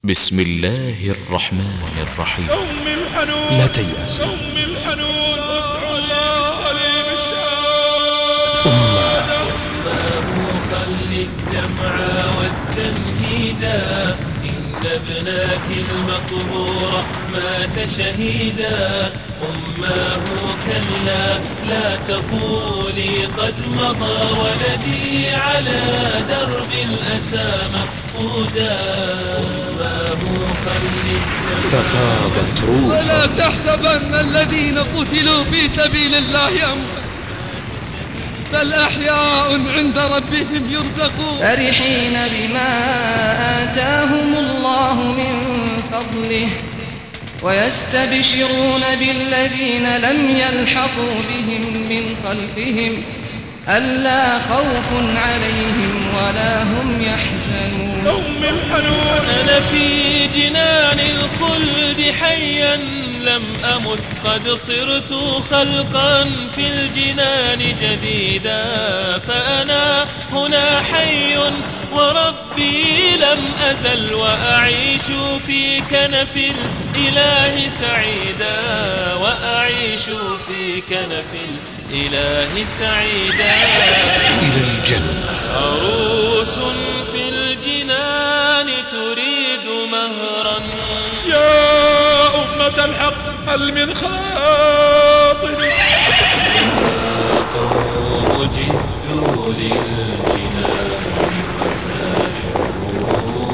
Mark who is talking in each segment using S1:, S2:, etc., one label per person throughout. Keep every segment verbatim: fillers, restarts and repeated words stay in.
S1: بسم الله الرحمن الرحيم.
S2: أم الحنون
S3: لا تيأس،
S2: أم الحنون ادعوا الله لي بالشهادة.
S4: أماه خل الدمع والتمهيدا، إن ابناك المقبور مات شهيدا. أماه كلا لا تقولي قد مضى ولدي على درب الأسى مفقودا. أماه خل الدمع
S3: ففاضت روحه.
S5: ولا تحسبن الذين قتلوا في سبيل الله أموات، بل أحياء عند ربهم يرزقون.
S6: فرحين بما آتاهم الله من فضله، ويستبشرون بالذين لم يلحقوا بهم من خلفهم ألا خوف عليهم ولا هم يحزنون.
S2: أم الحنون
S4: أنا في جنان الخلد حيا لم أمت، قد صرت خلقا في الجنان جديدا. فأنا هنا حي وربي لم أزل، وأعيش في كنف الإله سعيدا. وأعيش في كنف الإله سعيدا.
S3: إلى الجنة.
S4: عروس في الجنان تريد مهرا.
S2: يا أمة الحق هل من خاطر؟
S4: يا قوم جدوا للجنان وسارعوا،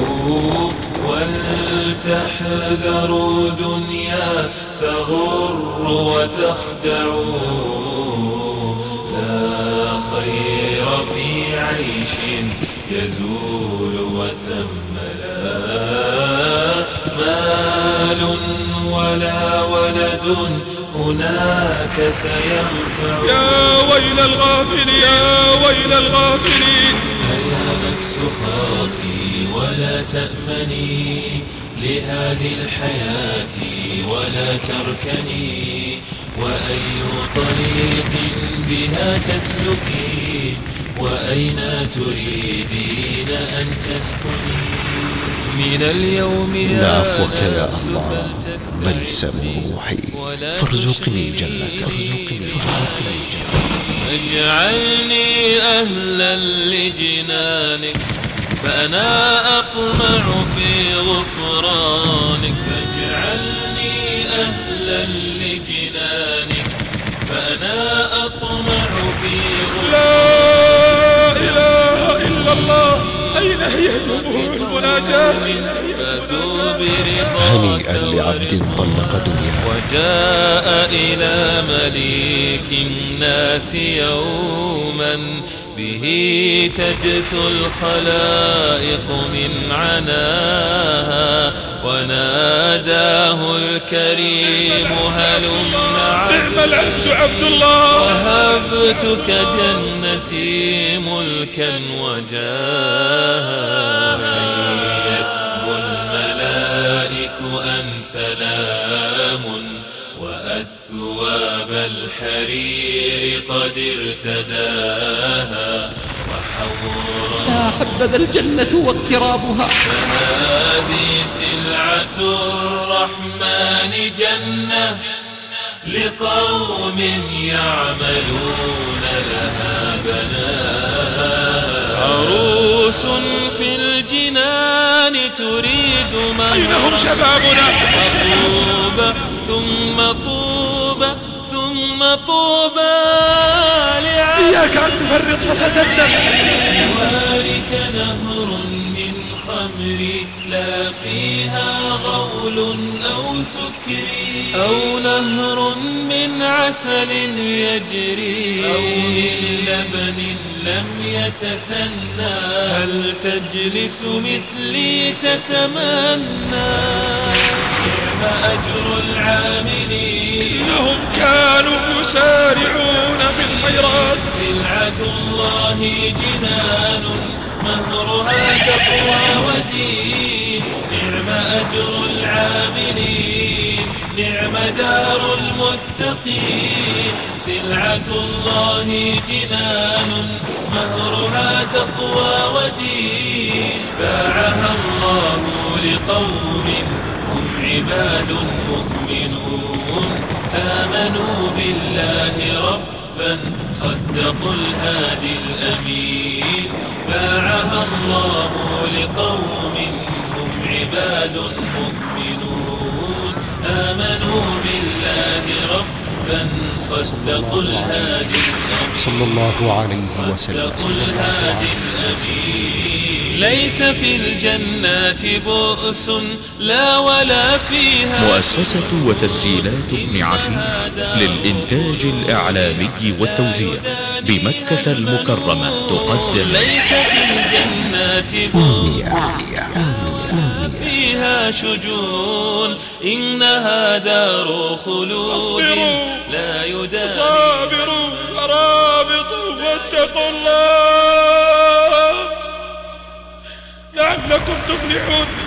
S4: ولتحذروا دنيا تغر وتخدعوا. لا خير في عيش يزول وثم لا مال ولا ولد هناك سينفع.
S2: يا ويل الغافلين يا ويل الغافلين.
S4: يا نفس خافي ولا تأمني لهذه الحياة ولا تركني. وأي طريق بها تسلكي، وأين تريدين أن تسكني. من اليوم يا
S3: لا عفوك يا
S4: نفس
S3: الله، بلسم روحي فارزقني جنة. فارزقني فارزقني جنة.
S4: اجعلني أهلا لجنانك، فأنا أطمع في غفرانك. اجعلني أهلا لجنانك، فأنا أطمع في غفرانك.
S2: لا إله إلا الله، أين هي دموع المناجاة؟
S3: هنيئا لعبد طلق دنياه
S4: وجاء إلى مليك الناس يوما، به تجثو الخلائق من عناها. وناداه الكريم هلم
S2: نعم العبد عبد الله،
S4: وهبتك جنتي ملكا وجاها. حيته الملائك أن سلام، وأثواب الحرير قد ارتداها. وحورا
S5: يا حبذا الجنة واقترابها.
S4: فهذه سلعة الرحمن جنة، لقوم يعملون لها بناها. عروس في الجنان تريد مهرا.
S2: أين هم شبابنا؟
S4: طوبى ثم طوبى ثم طوبى لعبد
S2: إياك أن تفرط فستندم.
S4: جوارك نهر من خمري، لا فيها غول أو سكري. أو نهر من عسل يجري، أو من لبن لم يتسنى. هل تجلس مثلي تتمنى؟ نعم أجر العاملين،
S2: إنهم كانوا يسارعون في الخيرات.
S4: سلعة الله جنان، مهرها تقوى ودين. نعم أجر العاملين، نعم دار المتقين. سلعة الله جنان، مهرها تقوى ودين. باعها الله لقوم هم عباد مؤمنون آمنوا بالله ربا صدقوا الهادي الأمين باعها الله لقوم هم عباد مؤمنون آمنوا بالله ربا صدقوا الهادي الأمين
S3: صلى الله عليه وسلم.
S4: ليس في الجنات بؤس لا ولا فيها.
S1: مؤسسة وتسجيلات ابن عفيف للإنتاج الإعلامي والتوزيع بمكة المكرمة تقدم
S4: ليس في الجنات بؤس فيها شجون إنها دار خلود لا يدام.
S2: صابروا ورابطوا واتقوا الله لعلكم تفلحون.